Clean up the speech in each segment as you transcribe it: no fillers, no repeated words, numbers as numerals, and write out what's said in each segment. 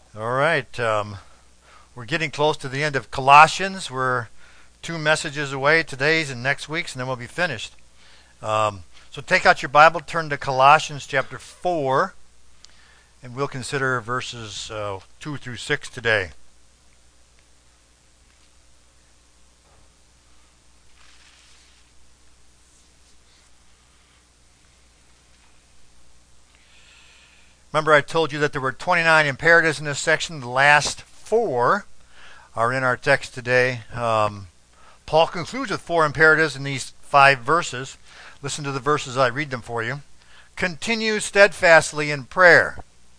All right. We're getting close to the end of Colossians. We're two messages away, today's and next week's, and then we'll be finished. So take out your Bible, turn to Colossians chapter 4, and we'll consider verses 2 through 6 today. Remember, I told you that there were 29 imperatives in this section. The last four are in our text today. Paul concludes with four imperatives in these 5 verses. Listen to the verses, I read them for you. Continue steadfastly in prayer,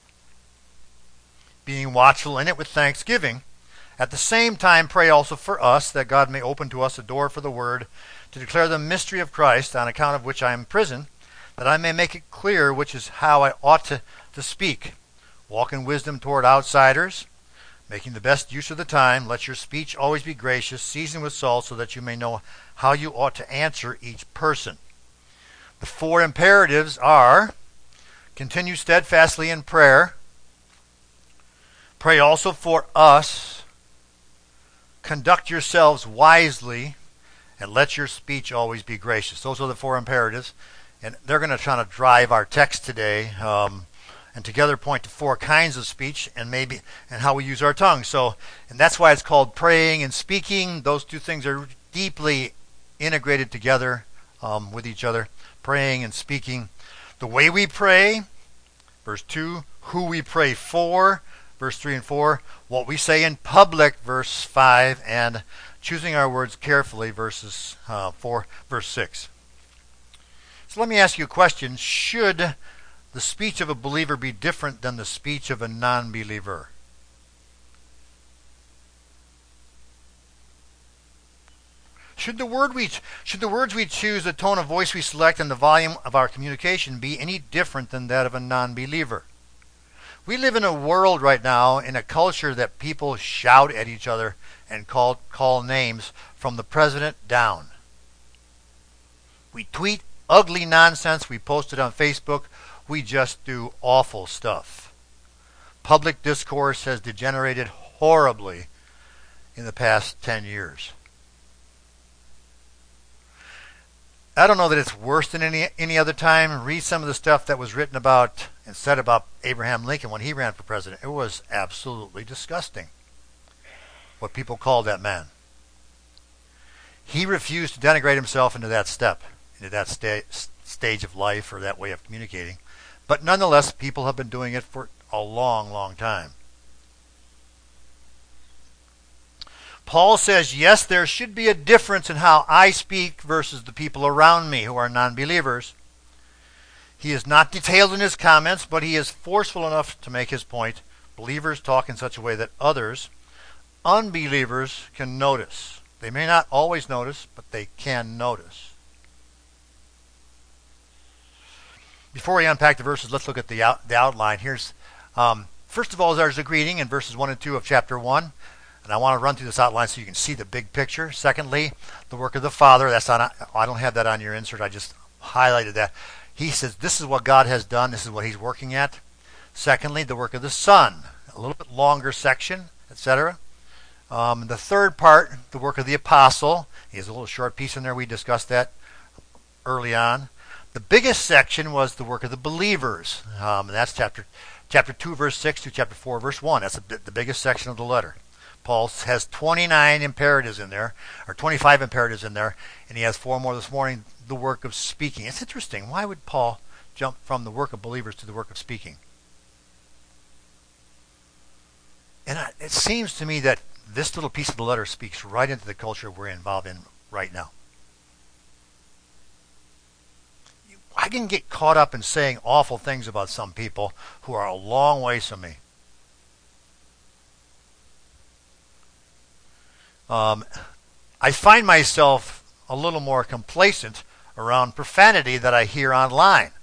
being watchful in it with thanksgiving. At the same time, pray also for us, that God may open to us a door for the word, to declare the mystery of Christ, on account of which I am in prison, that I may make it clear which is how I ought to speak. Walk in wisdom toward outsiders, making the best use of the time. Let your speech always be gracious, seasoned with salt, so that you may know how you ought to answer each person. The 4 imperatives are: continue steadfastly in prayer, pray also for us, conduct yourselves wisely, and let your speech always be gracious. Those are the 4 imperatives, and they're going to try to drive our text today, and together point to 4 kinds of speech and how we use our tongue. And that's why it's called praying and speaking. Those 2 things are deeply integrated together with each other. Praying and speaking. The way we pray, verse 2. Who we pray for, verse 3 and 4. What we say in public, verse 5. And choosing our words carefully, verse 6. So let me ask you a question. Should the speech of a believer be different than the speech of a non-believer? Should the words we choose, the tone of voice we select, and the volume of our communication be any different than that of a non-believer? We live in a world right now, in a culture that people shout at each other and call names from the president down. We tweet ugly nonsense. We post it on Facebook. We just do awful stuff. Public discourse has degenerated horribly in the past 10 years. I don't know that it's worse than any other time. Read some of the stuff that was written about and said about Abraham Lincoln when he ran for president. It was absolutely disgusting what people called that man. He refused to denigrate himself into that stage of life, or that way of communicating. But nonetheless, people have been doing it for a long, long time. Paul says, yes, there should be a difference in how I speak versus the people around me who are non-believers. He is not detailed in his comments, but he is forceful enough to make his point. Believers talk in such a way that others, unbelievers, can notice. They may not always notice, but they can notice. Before we unpack the verses, let's look at the outline. Here's, first of all, there's a greeting in verses 1 and 2 of chapter 1. And I want to run through this outline so you can see the big picture. Secondly, the work of the Father. I don't have that on your insert. I just highlighted that. He says this is what God has done. This is what he's working at. Secondly, the work of the Son. A little bit longer section, etc. The third part, the work of the Apostle. He has a little short piece in there. We discussed that early on. The biggest section was the work of the believers. And that's chapter 2, verse 6 to chapter 4, verse 1. That's the biggest section of the letter. Paul has 29 imperatives in there, or 25 imperatives in there, and he has 4 more this morning, the work of speaking. It's interesting. Why would Paul jump from the work of believers to the work of speaking? And it seems to me that this little piece of the letter speaks right into the culture we're involved in right now. I can get caught up in saying awful things about some people who are a long ways from me. I find myself a little more complacent around profanity that I hear online.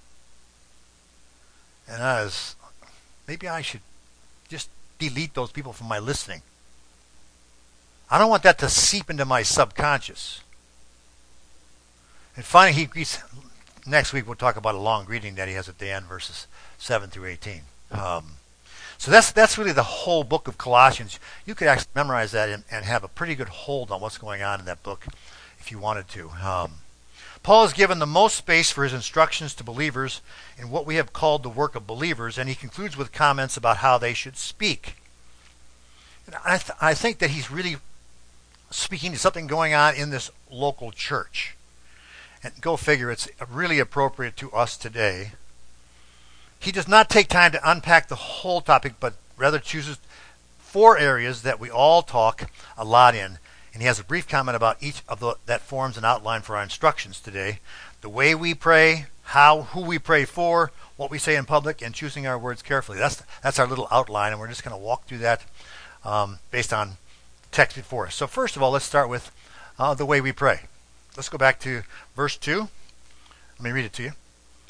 And maybe I should just delete those people from my listening. I don't want that to seep into my subconscious. And finally, next week we'll talk about a long greeting that he has at the end, verses 7 through 18. So that's really the whole book of Colossians. You could actually memorize that and have a pretty good hold on what's going on in that book if you wanted to. Paul has given the most space for his instructions to believers in what we have called the work of believers, and he concludes with comments about how they should speak. And I think that he's really speaking to something going on in this local church. And go figure, it's really appropriate to us today. He does not take time to unpack the whole topic, but rather chooses 4 areas that we all talk a lot in. And he has a brief comment about each of that forms an outline for our instructions today. The way we pray, who we pray for, what we say in public, and choosing our words carefully. That's our little outline, and we're just going to walk through that based on text before us. So first of all, let's start with the way we pray. Let's go back to verse 2. Let me read it to you.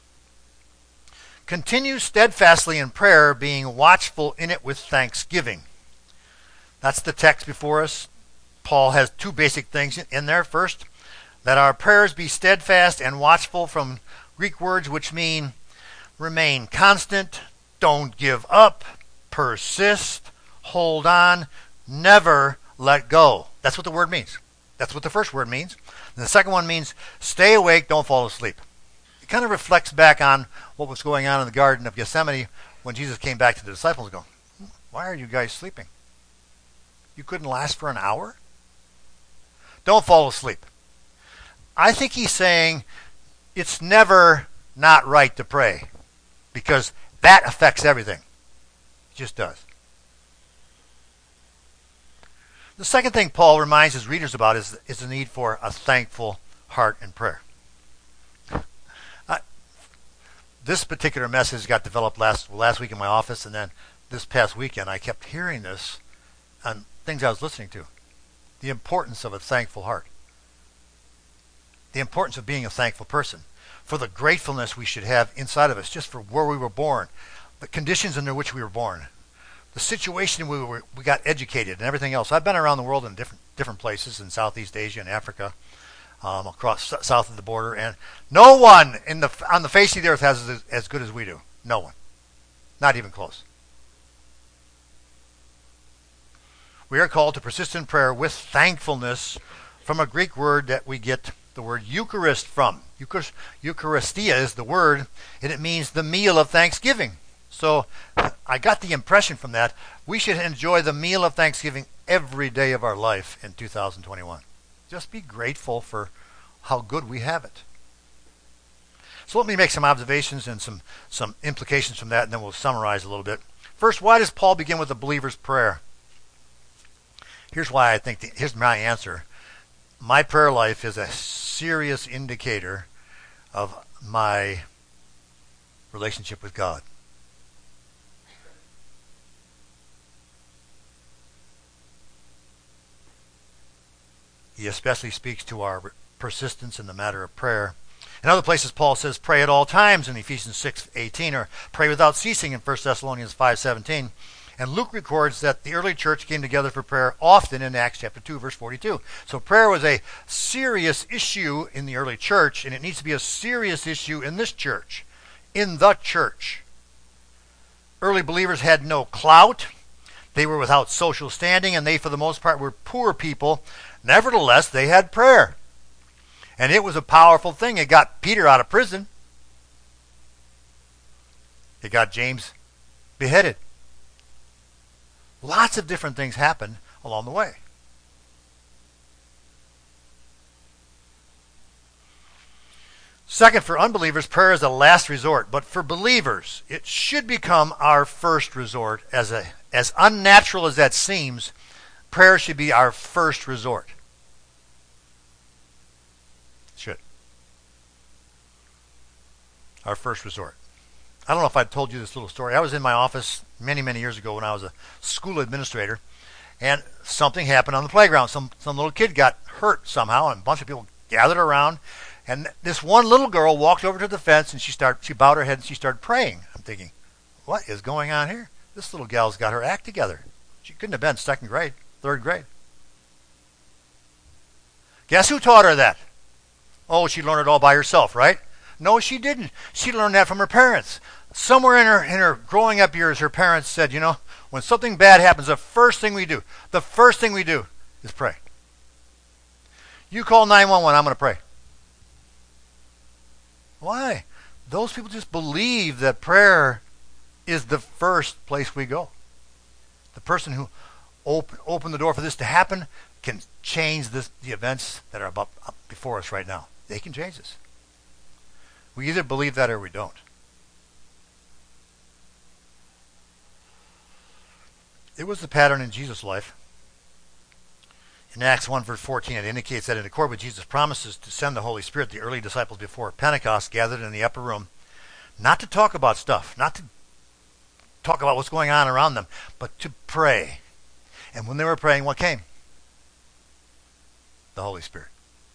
Continue steadfastly in prayer, being watchful in it with thanksgiving. That's the text before us. Paul has 2 basic things in there. First, that our prayers be steadfast and watchful, from Greek words which mean remain constant, don't give up, persist, hold on, never let go. That's what the word means. That's what the first word means. And the second one means stay awake, don't fall asleep. It kind of reflects back on what was going on in the Garden of Gethsemane when Jesus came back to the disciples and go, why are you guys sleeping? You couldn't last for an hour? Don't fall asleep. I think he's saying it's never not right to pray, because that affects everything. It just does. The second thing Paul reminds his readers about is the need for a thankful heart in prayer. This particular message got developed last week in my office, and then this past weekend I kept hearing this on things I was listening to. The importance of a thankful heart. The importance of being a thankful person. For the gratefulness we should have inside of us, just for where we were born, the conditions under which we were born, the situation we got educated, and everything else. I've been around the world in different places in Southeast Asia and Africa, across south of the border, and no one on the face of the earth has it as good as we do. No one. Not even close. We are called to persist in prayer with thankfulness, from a Greek word that we get the word Eucharist from. Eucharistia is the word, and it means the meal of thanksgiving. So I got the impression from that we should enjoy the meal of thanksgiving every day of our life in 2021. Just be grateful for how good we have it. So let me make some observations and some implications from that, and then we'll summarize a little bit. First, why does Paul begin with the believer's prayer? Here's why I think, here's my answer. My prayer life is a serious indicator of my relationship with God. He especially speaks to our persistence in the matter of prayer. In other places, Paul says, pray at all times in Ephesians 6:18, or pray without ceasing in 1 Thessalonians 5:17. And Luke records that the early church came together for prayer often in Acts chapter 2, verse 42. So prayer was a serious issue in the early church, and it needs to be a serious issue in this church, in the church. Early believers had no clout. They were without social standing, and they, for the most part, were poor people. Nevertheless, they had prayer. And it was a powerful thing. It got Peter out of prison. It got James beheaded. Lots of different things happened along the way. Second, for unbelievers, prayer is a last resort. But for believers, it should become our first resort. As unnatural as that seems, prayer should be our first resort. It should. Our first resort. I don't know if I told you this little story. I was in my office many, many years ago when I was a school administrator, and something happened on the playground. Some little kid got hurt somehow, and a bunch of people gathered around, and this one little girl walked over to the fence, and she bowed her head and she started praying. I'm thinking, what is going on here? This little gal's got her act together. She couldn't have been second grade, third grade. Guess who taught her that? Oh, she learned it all by herself, right? No, she didn't. She learned that from her parents. Somewhere in her growing up years, her parents said, when something bad happens, the first thing we do is pray. You call 911, I'm going to pray. Why? Those people just believe that prayer is the first place we go. The person who opened the door for this to happen can change the events that are up before us right now. They can change this. We either believe that or we don't. It was the pattern in Jesus' life. In Acts 1 verse 14, it indicates that in accord with Jesus' promises to send the Holy Spirit, the early disciples before Pentecost gathered in the upper room, not to talk about stuff, not to talk about what's going on around them, but to pray. And when they were praying, what came? The Holy Spirit.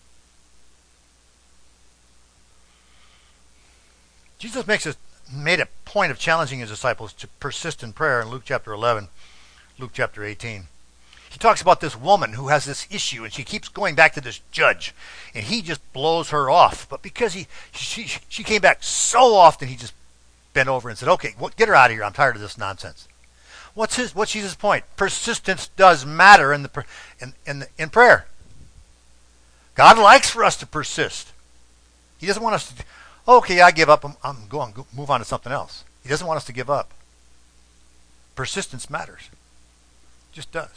Jesus made a point of challenging his disciples to persist in prayer in Luke chapter 11, Luke chapter 18. He talks about this woman who has this issue, and she keeps going back to this judge, and he just blows her off. But because she came back so often, he just bent over and said, "Okay, get her out of here. I'm tired of this nonsense." What's Jesus' point? Persistence does matter in prayer. God likes for us to persist. He doesn't want us to, okay, I give up. I'm going to move on to something else. He doesn't want us to give up. Persistence matters. It just does.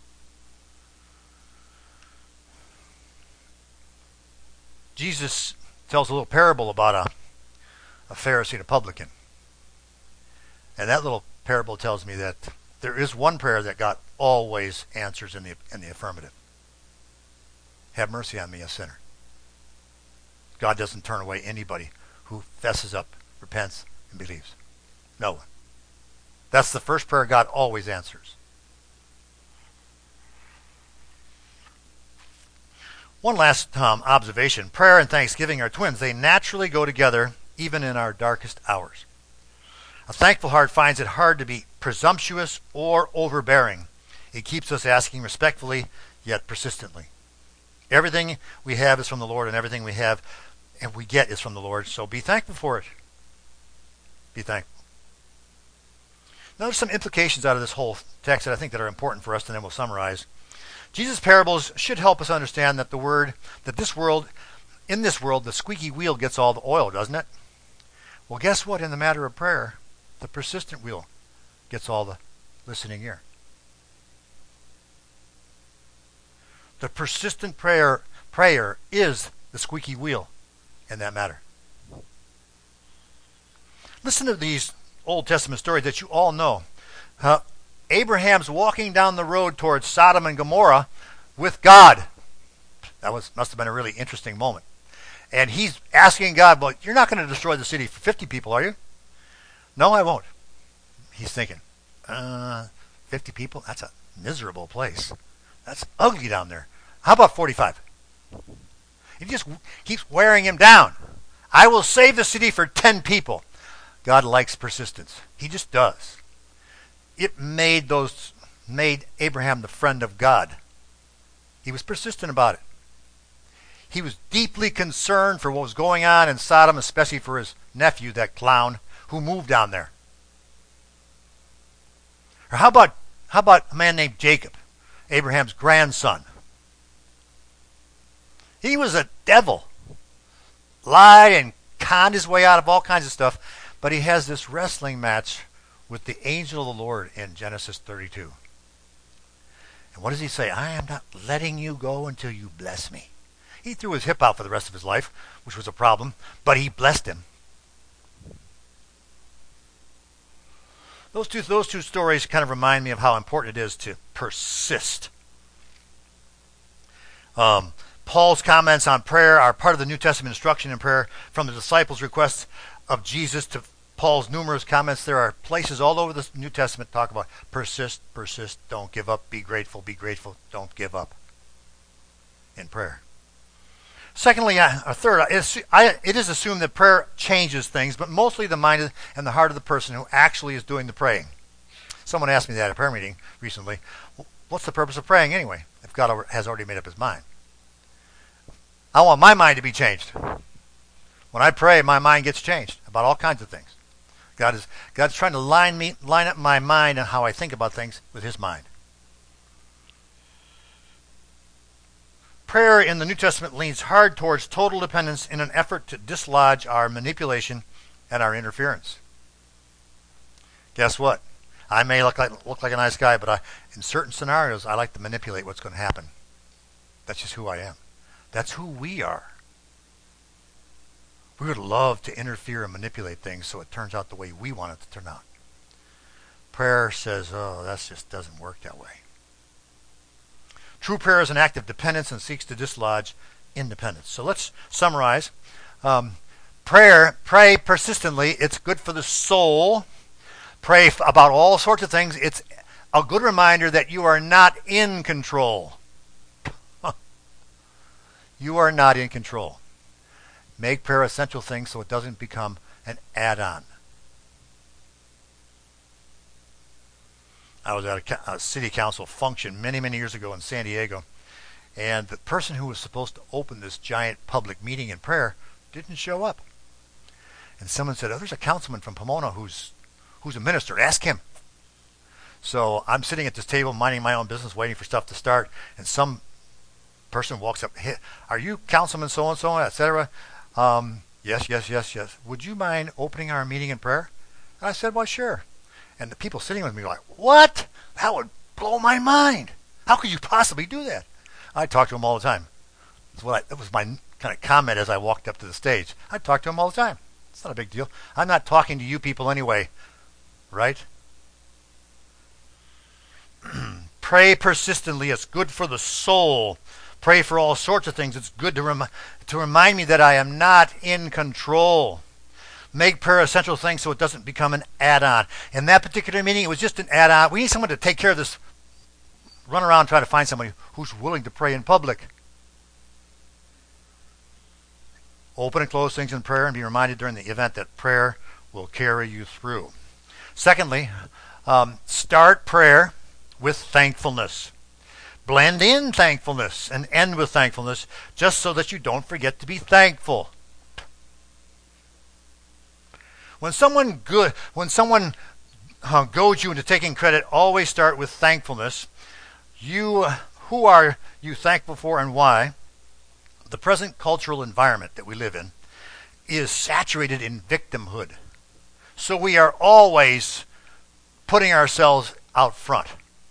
Jesus tells a little parable about a Pharisee and a publican. And that little parable tells me that there is one prayer that God always answers in the affirmative. Have mercy on me, a sinner. God doesn't turn away anybody who fesses up, repents, and believes. No one. That's the first prayer God always answers. One last observation. Prayer and thanksgiving are twins. They naturally go together even in our darkest hours. A thankful heart finds it hard to be presumptuous or overbearing. It keeps us asking respectfully yet persistently. Everything we have is from the Lord, and everything we have and we get is from the Lord, so be thankful for it. Be thankful. Now there's some implications out of this whole text that I think that are important for us, and then we'll summarize. Jesus' parables should help us understand that in this world, the squeaky wheel gets all the oil, doesn't it? Well, guess what? In the matter of prayer, the persistent wheel gets all the listening ear. The persistent prayer is the squeaky wheel in that matter. Listen to these Old Testament stories that you all know. Abraham's walking down the road towards Sodom and Gomorrah with God. That must have been a really interesting moment. And he's asking God, "Well, you're not going to destroy the city for 50 people, are you?" "No, I won't." He's thinking, 50 people? That's a miserable place. That's ugly down there. How about 45? He just keeps wearing him down. "I will save the city for 10 people. God likes persistence. He just does. It made Abraham the friend of God. He was persistent about it. He was deeply concerned for what was going on in Sodom, especially for his nephew, that clown, who moved down there. Or how about a man named Jacob, Abraham's grandson? He was a devil. Lied and conned his way out of all kinds of stuff, but he has this wrestling match with the angel of the Lord in Genesis 32. And what does he say? "I am not letting you go until you bless me." He threw his hip out for the rest of his life, which was a problem, but he blessed him. Those two stories kind of remind me of how important it is to persist. Paul's comments on prayer are part of the New Testament instruction in prayer, from the disciples' requests of Jesus to Paul's numerous comments. There are places all over the New Testament that talk about persist, don't give up, be grateful, don't give up in prayer. Secondly, or third, it is assumed that prayer changes things, but mostly the mind and the heart of the person who actually is doing the praying. Someone asked me that at a prayer meeting recently. What's the purpose of praying anyway, if God has already made up his mind? I want my mind to be changed. When I pray, my mind gets changed about all kinds of things. God's trying to line up my mind and how I think about things with his mind. Prayer in the New Testament leans hard towards total dependence in an effort to dislodge our manipulation and our interference. Guess what? I may look like a nice guy, but in certain scenarios, I like to manipulate what's going to happen. That's just who I am. That's who we are. We would love to interfere and manipulate things so it turns out the way we want it to turn out. Prayer says, oh, that just doesn't work that way. True prayer is an act of dependence and seeks to dislodge independence. So let's summarize. Pray persistently. It's good for the soul. Pray about all sorts of things. It's a good reminder that you are not in control. You are not in control. Make prayer an essential thing so it doesn't become an add-on. I was at a city council function many, many years ago in San Diego, and the person who was supposed to open this giant public meeting in prayer didn't show up. And someone said, oh, there's a councilman from Pomona who's a minister. Ask him. So I'm sitting at this table minding my own business, waiting for stuff to start, and some person walks up, hey, are you Councilman so-and-so, etc.? Yes. Would you mind opening our meeting in prayer? And I said, well, sure. And the people sitting with me were like, what? That would blow my mind. How could you possibly do that? I talk to him all the time. That was my kind of comment as I walked up to the stage. I talk to him all the time. It's not a big deal. I'm not talking to you people anyway, right? Pray persistently. It's good for the soul. Pray for all sorts of things. It's good to remind me that I am not in control. Make prayer an essential thing so it doesn't become an add-on. In that particular meeting, it was just an add-on. We need someone to take care of this. Run around trying to find somebody who's willing to pray in public. Open and close things in prayer and be reminded during the event that prayer will carry you through. Secondly, start prayer with thankfulness. Blend in thankfulness and end with thankfulness just so that you don't forget to be thankful. When someone goads you into taking credit, always start with thankfulness. Who are you thankful for and why? The present cultural environment that we live in is saturated in victimhood. So we are always putting ourselves out front.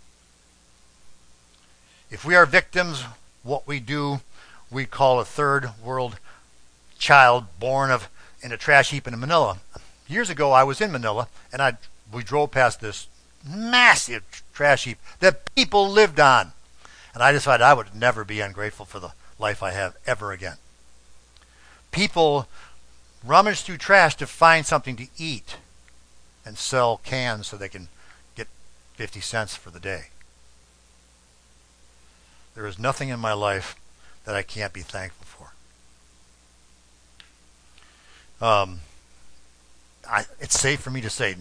If we are victims, what we do, we call a third world child born in a trash heap in Manila. Years ago, I was in Manila, and we drove past this massive trash heap that people lived on. And I decided I would never be ungrateful for the life I have ever again. People rummage through trash to find something to eat and sell cans so they can get 50 cents for the day. There is nothing in my life that I can't be thankful for. It's safe for me to say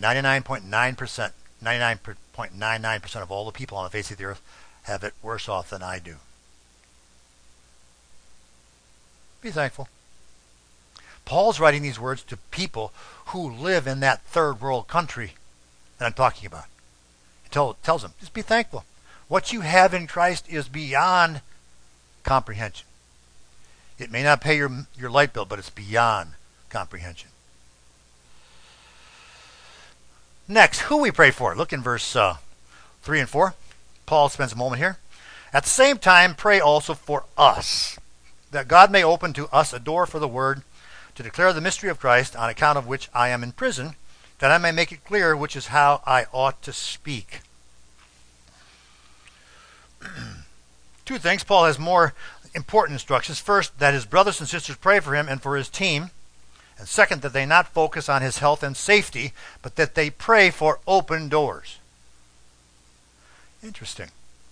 99.99% of all the people on the face of the earth have it worse off than I do. Be thankful. Paul's writing these words to people who live in that third world country that I'm talking about. He tells them, just be thankful. What you have in Christ is beyond comprehension. It may not pay your light bill, but it's beyond comprehension. Next, who we pray for. Look in verse 3 and 4. Paul spends a moment here. At the same time, pray also for us, that God may open to us a door for the word to declare the mystery of Christ, on account of which I am in prison, that I may make it clear which is how I ought to speak. Two things. Paul has more important instructions. First, that his brothers and sisters pray for him and for his team. And second, that they not focus on his health and safety, but that they pray for open doors. Interesting.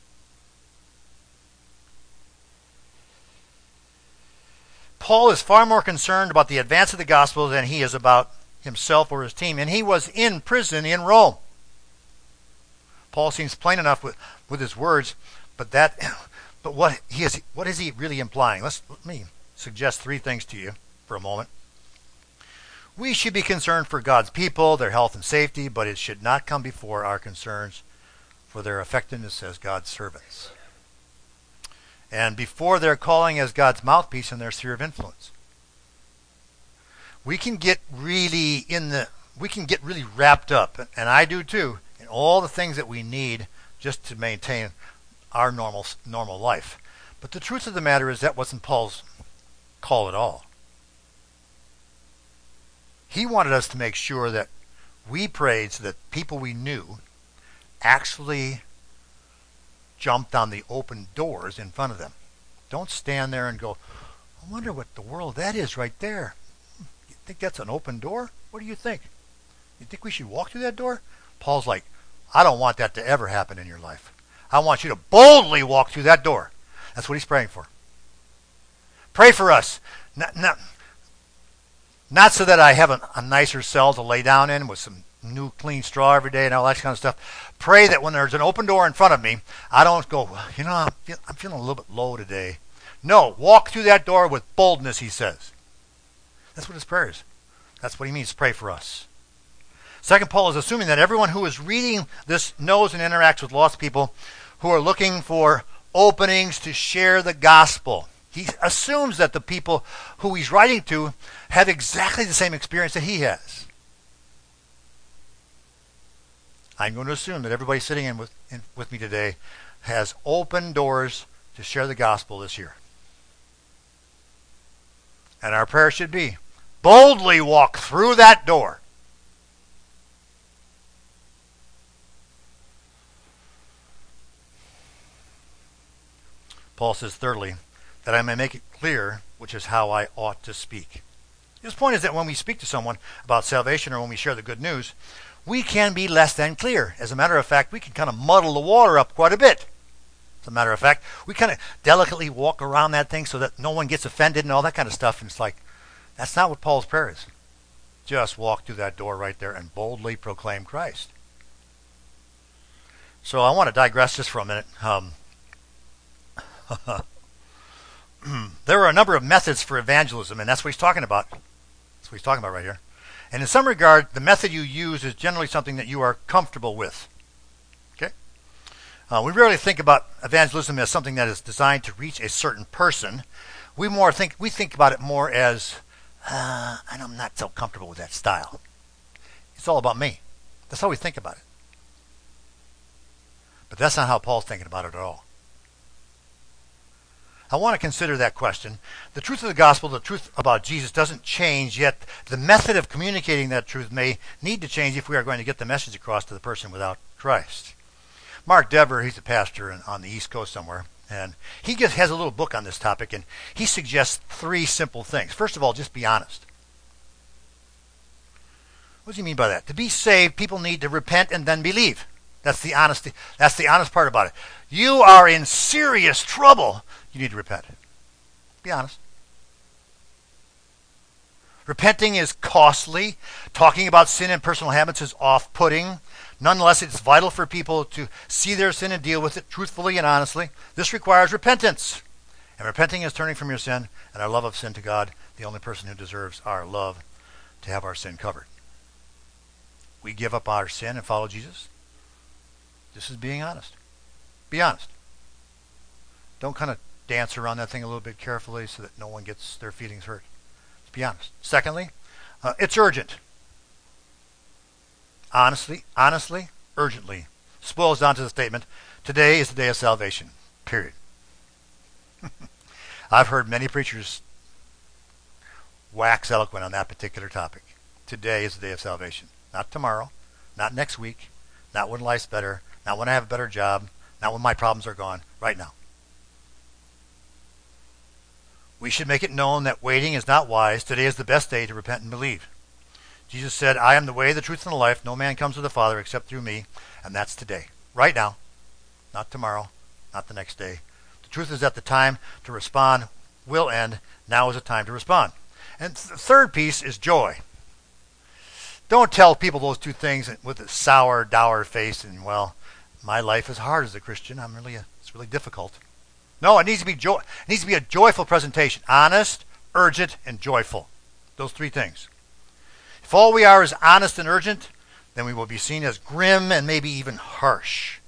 Paul is far more concerned about the advance of the gospel than he is about himself or his team. And he was in prison in Rome. Paul seems plain enough with his words, but what is he really implying? Let me suggest three things to you for a moment. We should be concerned for God's people, their health and safety, but it should not come before our concerns for their effectiveness as God's servants, and before their calling as God's mouthpiece in their sphere of influence. We can get really wrapped up, and I do too, in all the things that we need just to maintain our normal life. But the truth of the matter is that wasn't Paul's call at all. He wanted us to make sure that we prayed so that people we knew actually jumped on the open doors in front of them. Don't stand there and go, I wonder what the world that is right there. You think that's an open door? What do you think? You think we should walk through that door? Paul's like, I don't want that to ever happen in your life. I want you to boldly walk through that door. That's what he's praying for. Pray for us. Not so that I have a nicer cell to lay down in with some new clean straw every day and all that kind of stuff. Pray that when there's an open door in front of me, I don't go, I'm feeling a little bit low today. No, walk through that door with boldness, he says. That's what his prayer is. That's what he means, pray for us. Second, Paul is assuming that everyone who is reading this knows and interacts with lost people who are looking for openings to share the gospel. He assumes that the people who he's writing to have exactly the same experience that he has. I'm going to assume that everybody sitting in with me today has open doors to share the gospel this year. And our prayer should be, boldly walk through that door. Paul says, thirdly, that I may make it clear, which is how I ought to speak. His point is that when we speak to someone about salvation or when we share the good news, we can be less than clear. As a matter of fact, we can kind of muddle the water up quite a bit. As a matter of fact, we kind of delicately walk around that thing so that no one gets offended and all that kind of stuff. And it's like, that's not what Paul's prayer is. Just walk through that door right there and boldly proclaim Christ. So I want to digress just for a minute. There are a number of methods for evangelism, and that's what he's talking about. That's what he's talking about right here. And in some regard, the method you use is generally something that you are comfortable with. Okay? We rarely think about evangelism as something that is designed to reach a certain person. We think about it more as, I'm not so comfortable with that style. It's all about me. That's how we think about it. But that's not how Paul's thinking about it at all. I want to consider that question. The truth of the gospel, the truth about Jesus doesn't change, yet the method of communicating that truth may need to change if we are going to get the message across to the person without Christ. Mark Dever, he's a pastor on the East Coast somewhere, and he has a little book on this topic, and he suggests 3 simple things. First of all, just be honest. What does he mean by that? To be saved, people need to repent and then believe. That's the honesty. That's the honest part about it. You are in serious trouble. You need to repent. Be honest. Repenting is costly. Talking about sin and personal habits is off-putting. Nonetheless, it's vital for people to see their sin and deal with it truthfully and honestly. This requires repentance. And repenting is turning from your sin and our love of sin to God, the only person who deserves our love, to have our sin covered. We give up our sin and follow Jesus. This is being honest. Be honest. Don't kind of dance around that thing a little bit carefully so that no one gets their feelings hurt. Let's be honest. Secondly, it's urgent. Honestly, urgently. This boils down to the statement, today is the day of salvation. Period. I've heard many preachers wax eloquent on that particular topic. Today is the day of salvation. Not tomorrow, not next week, not when life's better, not when I have a better job, not when my problems are gone, right now. We should make it known that waiting is not wise. Today is the best day to repent and believe. Jesus said, I am the way, the truth, and the life. No man comes to the Father except through me. And that's today. Right now. Not tomorrow. Not the next day. The truth is that the time to respond will end. Now is the time to respond. And the third piece is joy. Don't tell people those 2 things with a sour, dour face and, well, my life is hard as a Christian. It's really difficult. No, it needs to be joy. It needs to be a joyful presentation. Honest, urgent, and joyful. Those 3 things. If all we are is honest and urgent, then we will be seen as grim and maybe even harsh.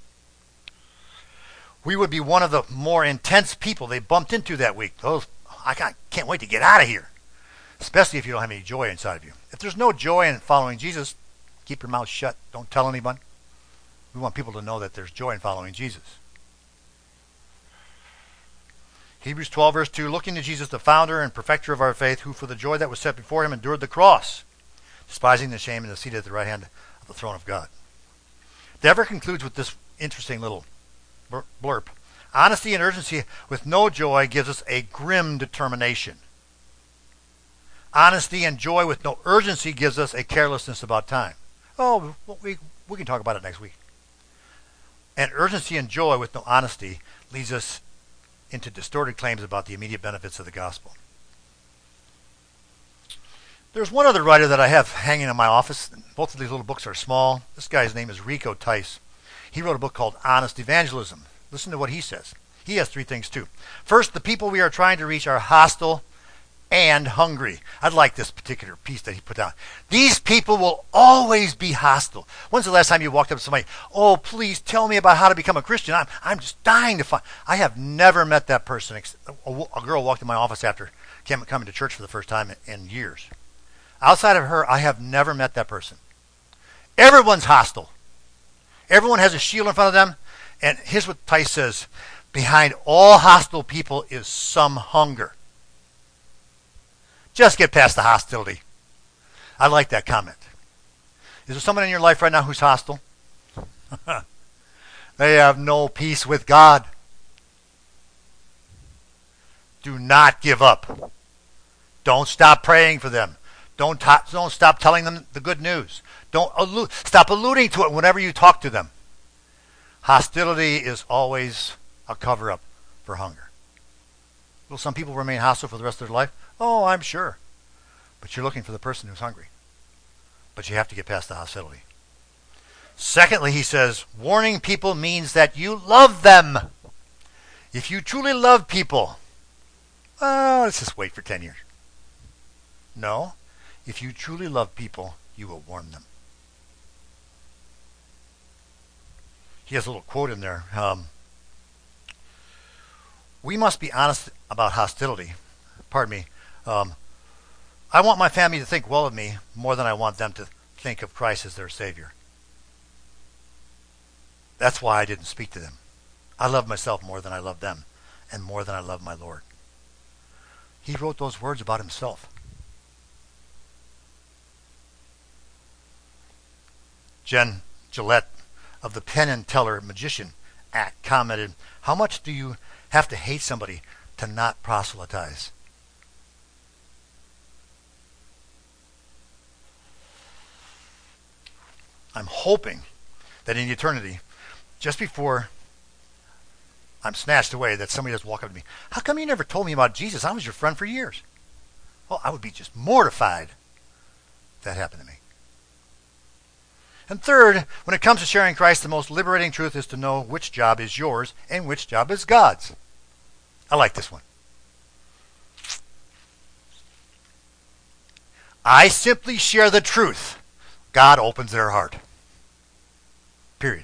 We would be one of the more intense people they bumped into that week. I can't wait to get out of here, especially if you don't have any joy inside of you. If there's no joy in following Jesus, keep your mouth shut. Don't tell anyone. We want people to know that there's joy in following Jesus. Hebrews 12, verse 2, looking to Jesus, the founder and perfecter of our faith, who for the joy that was set before him endured the cross, despising the shame, and is seated at the right hand of the throne of God. Dever concludes with this interesting little blurb. Honesty and urgency with no joy gives us a grim determination. Honesty and joy with no urgency gives us a carelessness about time. Oh, we can talk about it next week. And urgency and joy with no honesty leads us into distorted claims about the immediate benefits of the gospel. There's one other writer that I have hanging in my office. Both of these little books are small. This guy's name is Rico Tice. He wrote a book called Honest Evangelism. Listen to what he says. He has three things too. First, the people we are trying to reach are hostile and hungry. I like this particular piece that he put down. These people will always be hostile. When's the last time you walked up to somebody, oh, please tell me about how to become a Christian? I'm just dying to find. I have never met that person. A girl walked in my office after coming to church for the first time in years. Outside of her, I have never met that person. Everyone's hostile. Everyone has a shield in front of them. And here's what Tice says. Behind all hostile people is some hunger. Just get past the hostility. I like that comment. Is there someone in your life right now who's hostile? They have no peace with God. Do not give up. Don't stop praying for them. Don't stop telling them the good news. Don't stop alluding to it whenever you talk to them. Hostility is always a cover-up for hunger. Will some people remain hostile for the rest of their life? Oh, I'm sure. But you're looking for the person who's hungry. But you have to get past the hostility. Secondly, he says, warning people means that you love them. If you truly love people, well, let's just wait for 10 years. No. If you truly love people, you will warn them. He has a little quote in there. We must be honest about hostility. Pardon me. I want my family to think well of me more than I want them to think of Christ as their Savior. That's why I didn't speak to them. I love myself more than I love them, and more than I love my Lord. He wrote those words about himself. Jen Gillette of the Penn and Teller Magician Act commented, how much do you have to hate somebody to not proselytize? I'm hoping that in eternity, just before I'm snatched away, that somebody does walk up to me. How come you never told me about Jesus? I was your friend for years. Well, I would be just mortified if that happened to me. And third, when it comes to sharing Christ, the most liberating truth is to know which job is yours and which job is God's. I like this one. I simply share the truth. God opens their heart. Period.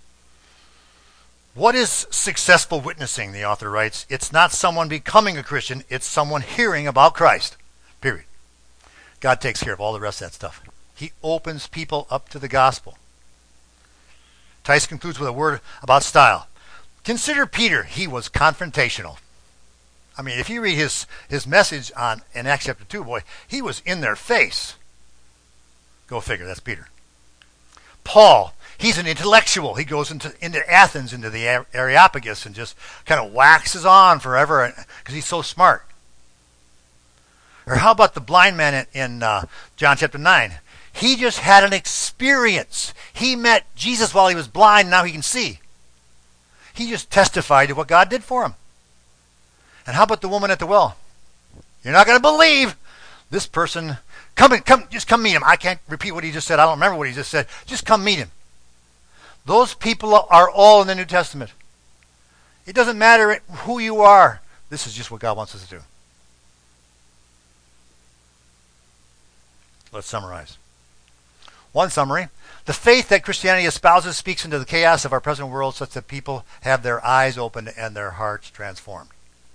What is successful witnessing, the author writes? It's not someone becoming a Christian, it's someone hearing about Christ. Period. God takes care of all the rest of that stuff. He opens people up to the gospel. Tice concludes with a word about style. Consider Peter. He was confrontational. I mean, if you read his message in Acts chapter 2, boy, he was in their face. Go figure, that's Peter. Paul, he's an intellectual. He goes into Athens, into the Areopagus, and just kind of waxes on forever because he's so smart. Or how about the blind man in John chapter 9? He just had an experience. He met Jesus while he was blind, now he can see. He just testified to what God did for him. And how about the woman at the well? You're not going to believe this person. Just come meet him. I can't repeat what he just said. I don't remember what he just said. Just come meet him. Those people are all in the New Testament. It doesn't matter who you are. This is just what God wants us to do. Let's summarize. One summary. The faith that Christianity espouses speaks into the chaos of our present world such that people have their eyes opened and their hearts transformed.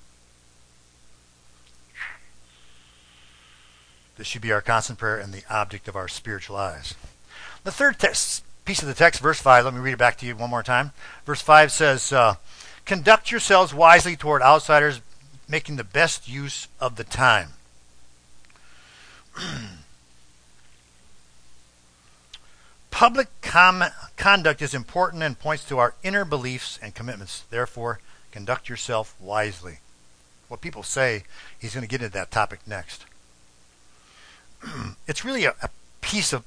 This should be our constant prayer and the object of our spiritual eyes. The third piece of the text, verse 5, let me read it back to you one more time. Verse 5 says, conduct yourselves wisely toward outsiders, making the best use of the time. Public conduct is important and points to our inner beliefs and commitments. Therefore, conduct yourself wisely. What people say, he's going to get into that topic next. It's really a piece of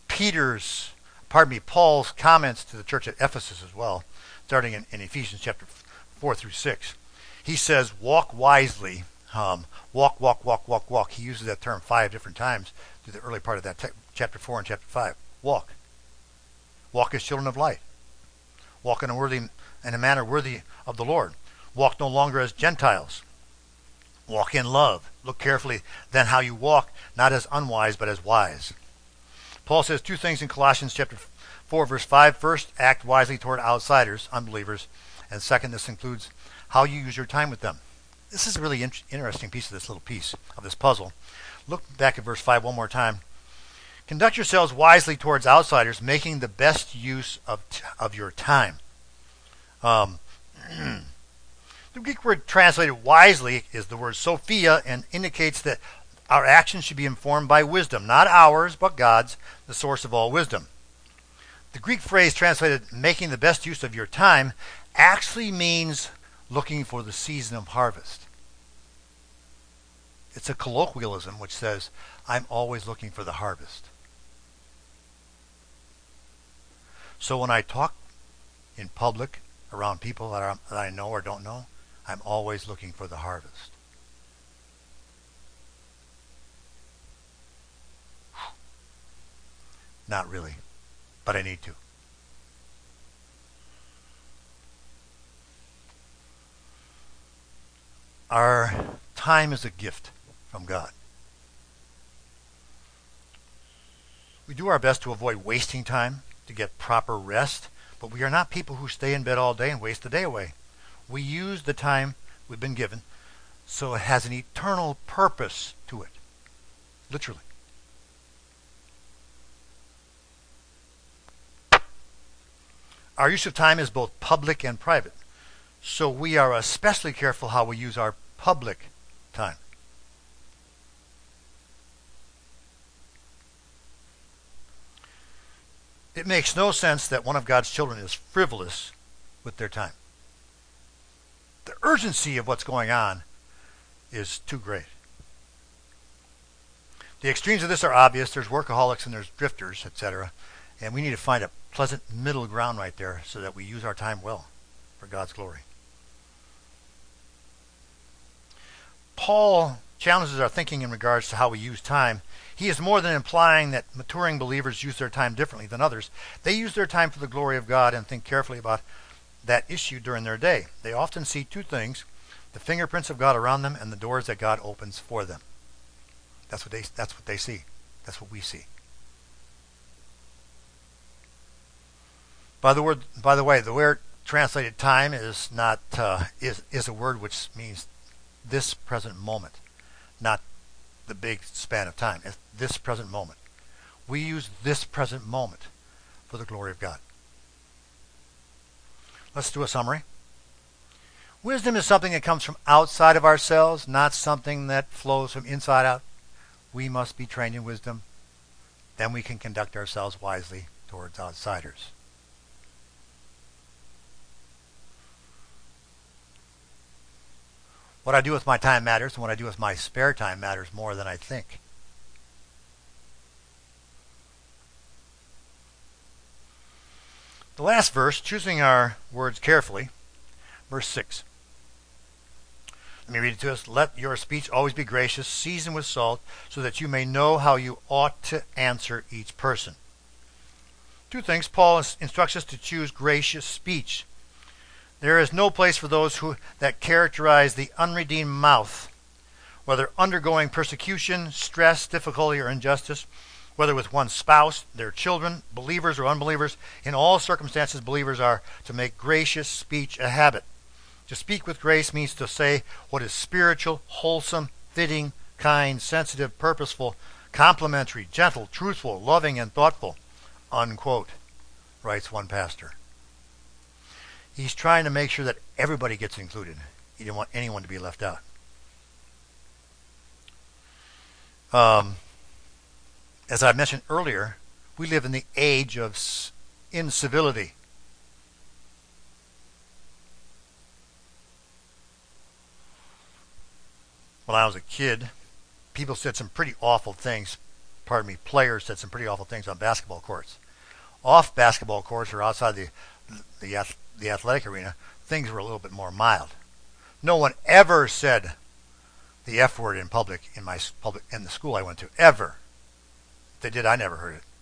Paul's comments to the church at Ephesus as well, starting in Ephesians chapter 4 through 6. He says, walk wisely. Walk. He uses that term 5 different times through the early part of that chapter 4 and chapter 5. Walk. Walk as children of light. Walk in a manner worthy of the Lord. Walk no longer as Gentiles. Walk in love. Look carefully then how you walk, not as unwise, but as wise. Paul says two things in Colossians chapter 4, verse 5. First, act wisely toward outsiders, unbelievers. And second, this includes how you use your time with them. This is a really interesting piece of this puzzle. Look back at verse 5 one more time. Conduct yourselves wisely towards outsiders, making the best use of your time. The Greek word translated wisely is the word Sophia and indicates that our actions should be informed by wisdom, not ours, but God's, the source of all wisdom. The Greek phrase translated making the best use of your time actually means looking for the season of harvest. It's a colloquialism which says, I'm always looking for the harvest. So when I talk in public around people that I know or don't know, I'm always looking for the harvest. Not really, but I need to. Our time is a gift from God. We do our best to avoid wasting time, to get proper rest, but we are not people who stay in bed all day and waste the day away. We use the time we've been given so it has an eternal purpose to it. Literally. Our use of time is both public and private, so we are especially careful how we use our public time. It makes no sense that one of God's children is frivolous with their time. The urgency of what's going on is too great. The extremes of this are obvious. There's workaholics and there's drifters, etc. And we need to find a pleasant middle ground right there so that we use our time well for God's glory. Paul challenges our thinking in regards to how we use time. He is more than implying that maturing believers use their time differently than others. They use their time for the glory of God and think carefully about that issue during their day. They often see two things: the fingerprints of God around them and the doors that God opens for them. That's what they see. That's what we see. By the way, the word translated time is not is a word which means this present moment, not the big span of time. It's this present moment. We use this present moment for the glory of God. Let's do a summary. Wisdom is something that comes from outside of ourselves, not something that flows from inside out. We must be trained in wisdom. Then we can conduct ourselves wisely towards outsiders. What I do with my time matters, and what I do with my spare time matters more than I think. The last verse, choosing our words carefully, verse 6. Let me read it to us. Let your speech always be gracious, seasoned with salt, so that you may know how you ought to answer each person. Two things. Paul instructs us to choose gracious speech. There is no place for those that characterize the unredeemed mouth, whether undergoing persecution, stress, difficulty, or injustice. whether with one's spouse, their children, believers or unbelievers. In all circumstances, believers are to make gracious speech a habit. To speak with grace means to say what is spiritual, wholesome, fitting, kind, sensitive, purposeful, complimentary, gentle, truthful, loving, and thoughtful, unquote, writes one pastor. He's trying to make sure that everybody gets included. He didn't want anyone to be left out. As I mentioned earlier, we live in the age of incivility. When I was a kid, people said some pretty awful things. Players said some pretty awful things on basketball courts. Off basketball courts or outside the athletic arena, things were a little bit more mild. No one ever said the F word in public in the school I went to. Ever. If they did, I never heard it.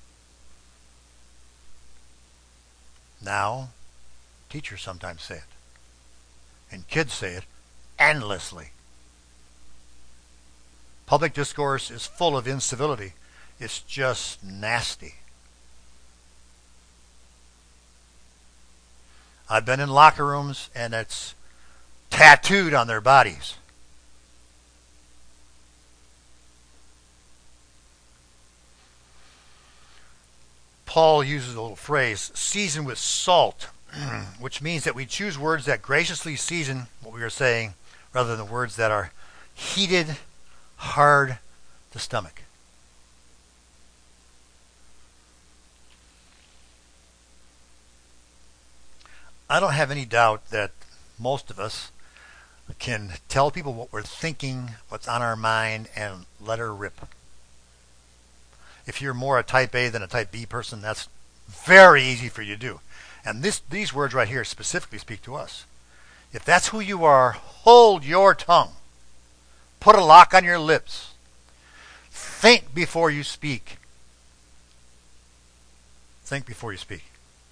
Now, teachers sometimes say it. And kids say it endlessly. Public discourse is full of incivility. It's just nasty. I've been in locker rooms and it's tattooed on their bodies. Paul uses a little phrase, season with salt, which means that we choose words that graciously season what we are saying rather than words that are heated, hard to stomach. I don't have any doubt that most of us can tell people what we're thinking, what's on our mind, and let her rip. If you're more a type A than a type B person, that's very easy for you to do. And these words right here specifically speak to us. If that's who you are, hold your tongue. Put a lock on your lips. Think before you speak. Think before you speak.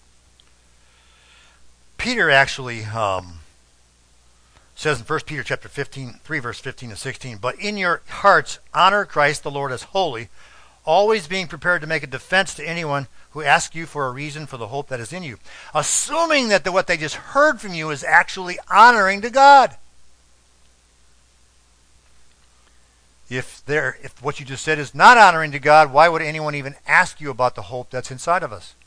Peter actually says in 1 Peter chapter 3, verse 15 and 16, but in your hearts honor Christ the Lord as holy, always being prepared to make a defense to anyone who asks you for a reason for the hope that is in you, assuming that what they just heard from you is actually honoring to God. If what you just said is not honoring to God, why would anyone even ask you about the hope that's inside of us?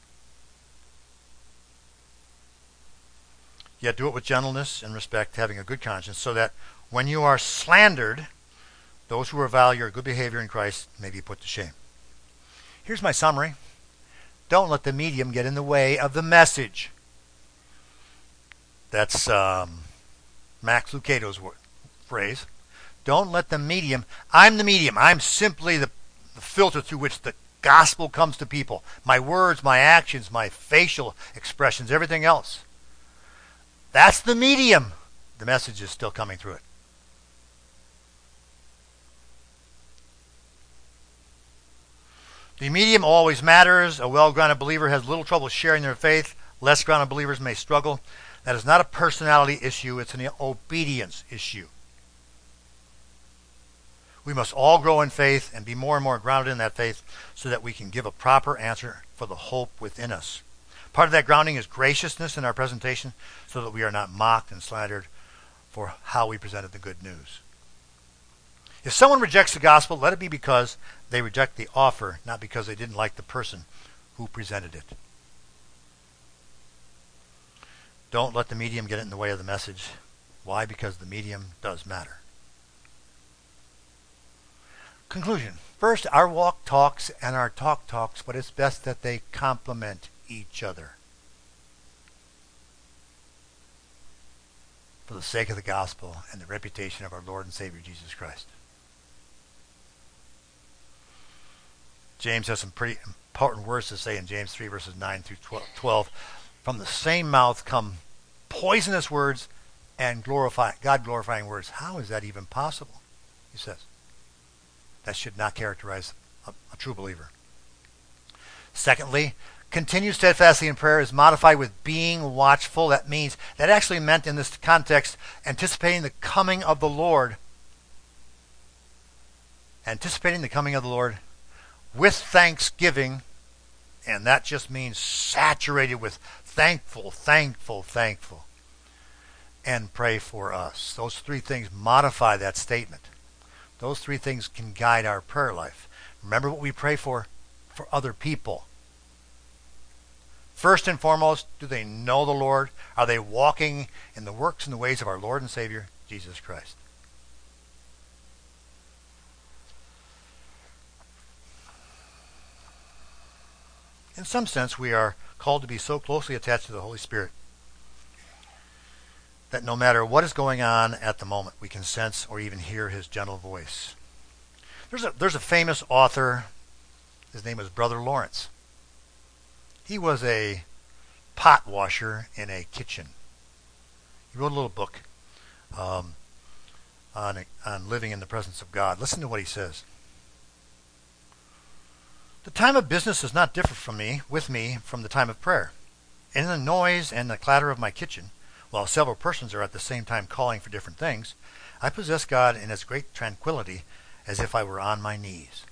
Yet do it with gentleness and respect, having a good conscience, so that when you are slandered, those who revile your good behavior in Christ may be put to shame. Here's my summary. Don't let the medium get in the way of the message. That's Max Lucado's phrase. Don't let the medium, I'm the medium. I'm simply the filter through which the gospel comes to people. My words, my actions, my facial expressions, everything else. That's the medium. The message is still coming through it. The medium always matters. A well-grounded believer has little trouble sharing their faith. Less grounded believers may struggle. That is not a personality issue. It's an obedience issue. We must all grow in faith and be more and more grounded in that faith so that we can give a proper answer for the hope within us. Part of that grounding is graciousness in our presentation so that we are not mocked and slandered for how we presented the good news. If someone rejects the gospel, let it be because they reject the offer, not because they didn't like the person who presented it. Don't let the medium get in the way of the message. Why? Because the medium does matter. Conclusion. First, our walk talks and our talk talks, but it's best that they complement each other for the sake of the gospel and the reputation of our Lord and Savior Jesus Christ. James has some pretty important words to say in James 3 verses 9 through 12. From the same mouth come poisonous words and God glorifying words. How is that even possible? He says. That should not characterize a true believer. Secondly, continue steadfastly in prayer is modified with being watchful. That means, that actually meant in this context, anticipating the coming of the Lord. Anticipating the coming of the Lord with thanksgiving, and that just means saturated with thankful, thankful, thankful, and pray for us. Those three things modify that statement. Those three things can guide our prayer life. Remember what we pray for other people. First and foremost, do they know the Lord? Are they walking in the works and the ways of our Lord and Savior, Jesus Christ? In some sense, we are called to be so closely attached to the Holy Spirit that no matter what is going on at the moment, we can sense or even hear his gentle voice. There's a famous author. His name was Brother Lawrence. He was a pot washer in a kitchen. He wrote a little book on living in the presence of God. Listen to what he says. The time of business is not different with me from the time of prayer. In the noise and the clatter of my kitchen, while several persons are at the same time calling for different things, I possess God in as great tranquility as if I were on my knees.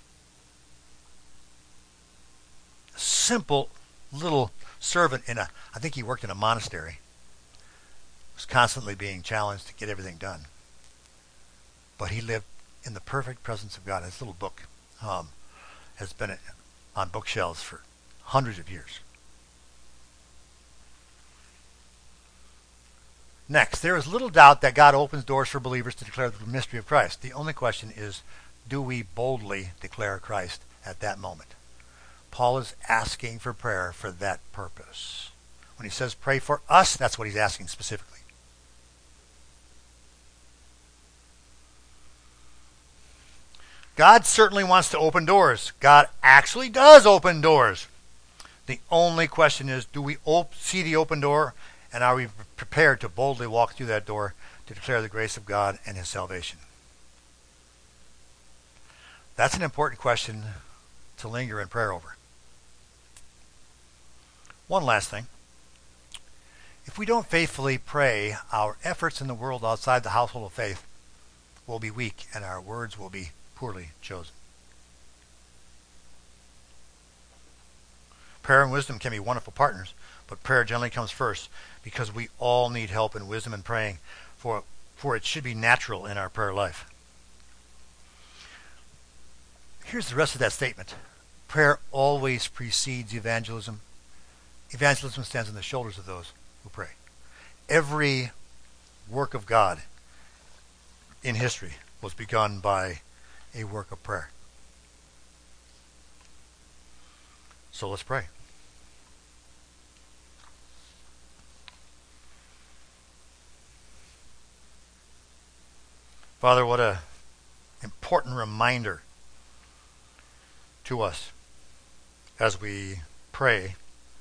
A simple little servant I think he worked in a monastery, was constantly being challenged to get everything done. But he lived in the perfect presence of God. His little book has been on bookshelves for hundreds of years. Next, there is little doubt that God opens doors for believers to declare the mystery of Christ. The only question is, do we boldly declare Christ at that moment? Paul is asking for prayer for that purpose. When he says pray for us, that's what he's asking specifically. God certainly wants to open doors. God actually does open doors. The only question is, do we see the open door, and are we prepared to boldly walk through that door to declare the grace of God and his salvation? That's an important question to linger in prayer over. One last thing. If we don't faithfully pray, our efforts in the world outside the household of faith will be weak, and our words will be poorly chosen. Prayer and wisdom can be wonderful partners, but prayer generally comes first because we all need help in wisdom and praying, for it should be natural in our prayer life. Here's the rest of that statement. Prayer always precedes evangelism. Evangelism stands on the shoulders of those who pray. Every work of God in history was begun by a work of prayer. So let's pray. Father, what an important reminder to us as we pray.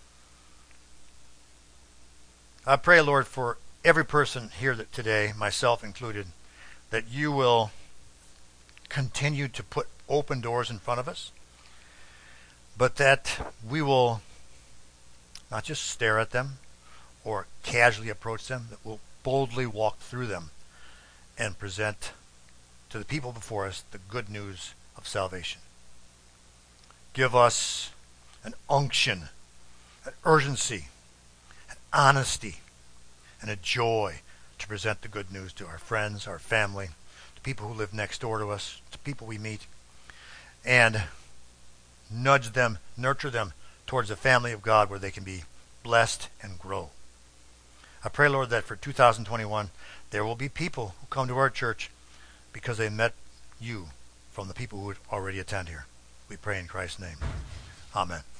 I pray, Lord, for every person here today, myself included, that you will continue to put open doors in front of us, but that we will not just stare at them or casually approach them, that we'll boldly walk through them and present to the people before us the good news of salvation. Give us an unction, an urgency, an honesty, and a joy to present the good news to our friends, our family, to people who live next door to us, to people we meet, and nudge them, nurture them towards the family of God where they can be blessed and grow. I pray, Lord, that for 2021, there will be people who come to our church because they met you from the people who would already attend here. We pray in Christ's name. Amen.